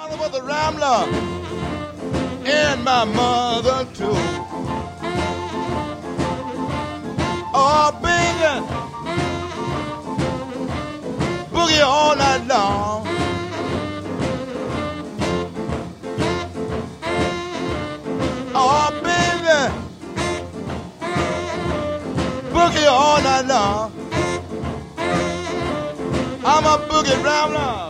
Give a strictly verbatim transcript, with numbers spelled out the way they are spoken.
father was a rambler, and my mother too. Oh, baby, boogie all night long. Oh, baby, boogie all night long. I'm a boogie rambler.